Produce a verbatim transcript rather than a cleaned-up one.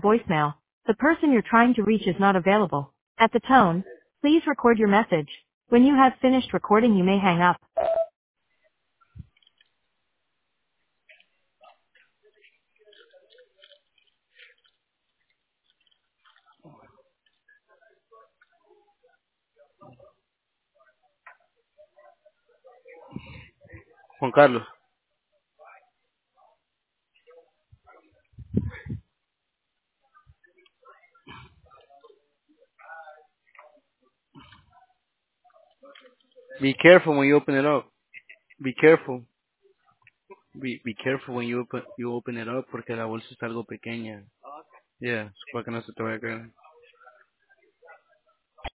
voicemail. The person you're trying to reach is not available. At the tone, please record your message. When you have finished recording, you may hang up. Juan Carlos, be careful when you open it up. Be careful. Be, be careful when you open, you open it up porque la bolsa está algo pequeña. Yeah, para que no se te vaya a caer.